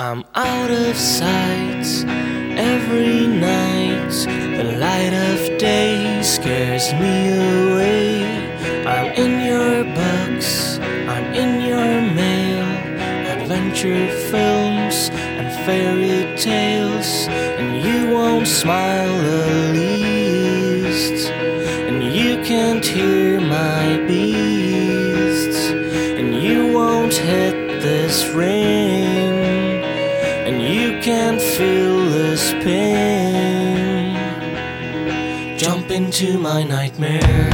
I'm out of sight every night. The light of day scares me away. I'm in your books, I'm in your mail, adventure films and fairy tales. And you won't smile the least, and you can't hear my beats, and you won't hit this ring, and you can't feel this pain. Jump into my nightmare,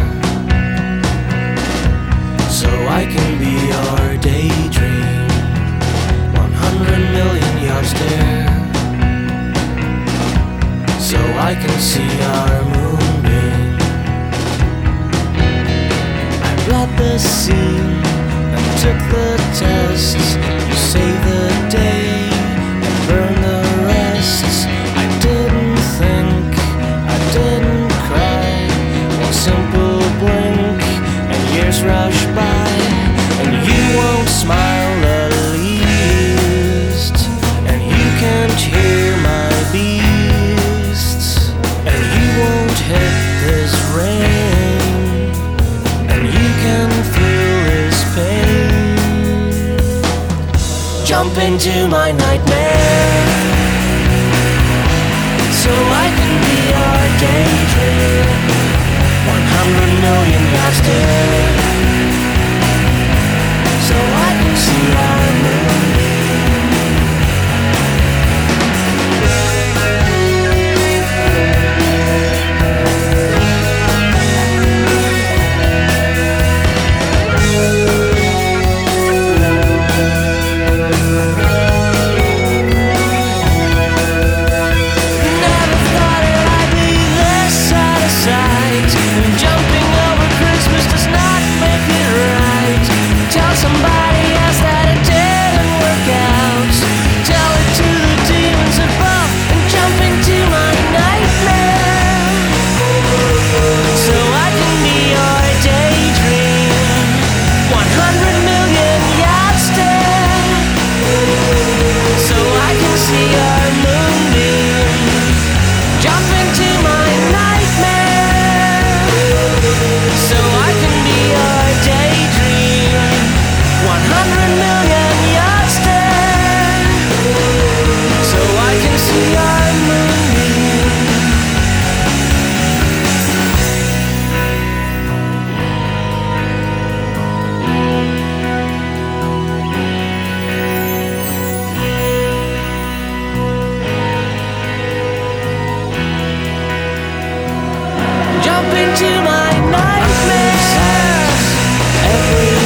so I can be your daydream. 100 million yards there, so I can see our moonbeam. I read the scene and took the test. You save the day and burn the rest. I didn't think, I didn't cry. One simple blink and years rush by, and you won't smile the least, and you can't hear my beasts, and you won't hit this rain, and you can feel this pain. Jump into my nightmare, so I can be your daydream. 100 million yards there, so I can see our moonbeam. Never thought I'd be this out of sight. Jumping over Christmas does not make it right. Tell somebody else that it didn't work out. Tell it to the demons above and jump into my nightmare, so I can be your daydream. 100 million yards there, so I can see your moonbeam. Jump into my nightmare, so I can be your daydream. 100 million yards there, so I can see your moonbeam. Jump into my nightmare every